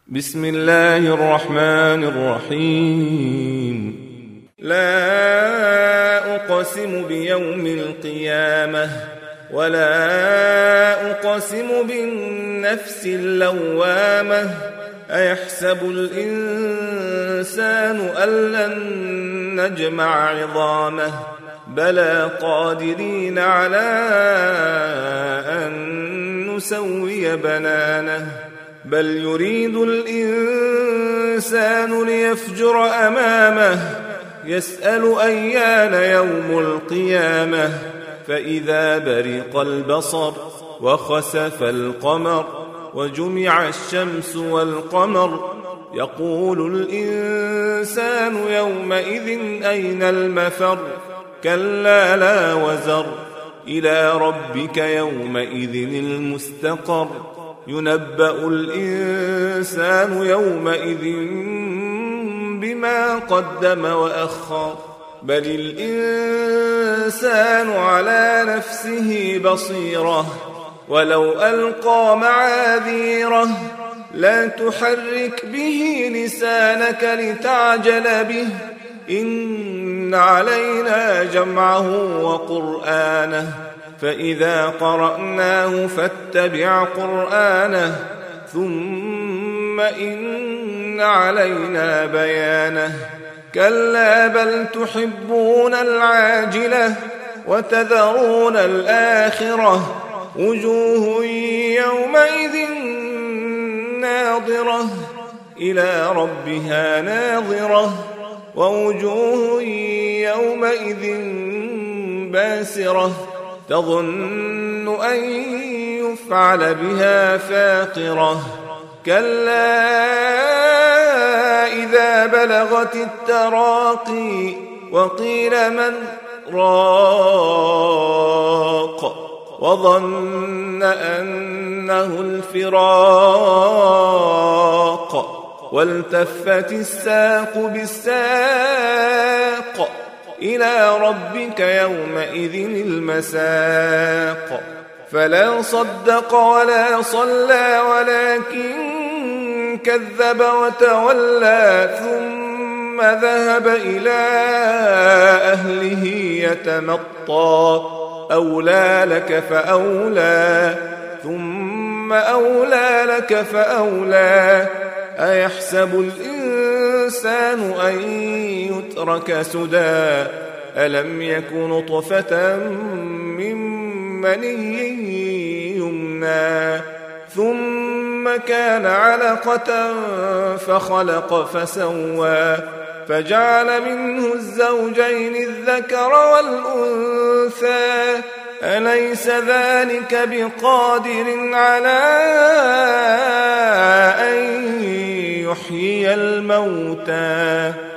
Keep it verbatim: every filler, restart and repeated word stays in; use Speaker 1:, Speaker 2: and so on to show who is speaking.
Speaker 1: بسم الله الرحمن الرحيم. لا أقسم بيوم القيامة ولا أقسم بالنفس اللوامة أيحسب الإنسان أن لن نجمع عظامه بلى قادرين على أن نسوي بنانه بل يريد الإنسان ليفجر أمامه يسأل أيان يوم القيامة فإذا برق البصر وخسف القمر وجمع الشمس والقمر يقول الإنسان يومئذ أين المفر كلا لا وزر إلى ربك يومئذ المستقر ينبأ الإنسان يومئذ بما قدم وأخر بل الإنسان على نفسه بصيرة ولو ألقى معاذيره لا تحرك به لسانك لتعجل به إن علينا جمعه وقرآنه فإذا قرأناه فاتبع قرآنه ثم إن علينا بيانه كلا بل تحبون العاجلة وتذرون الآخرة وجوه يومئذ ناظرة إلى ربها ناظرة ووجوه يومئذ باسرة تظن أن يفعل بها فاقرة كلا إذا بلغت التراقي وقيل من راق وظن أنه الفراق والتفت الساق بالساق إلى ربك يومئذ المساق فلا صدق ولا صلى ولكن كذب وتولى ثم ذهب إلى أهله يتمطى أولى لك فأولى ثم أولى لك فأولى أيحسب الإنسان أن يترك سدى ألم يكن نطفة من مني يمنى ثم كان علقة فخلق فسوى فجعل منه الزوجين الذكر والأنثى أليس ذلك بقادر على أن يحيي الموتى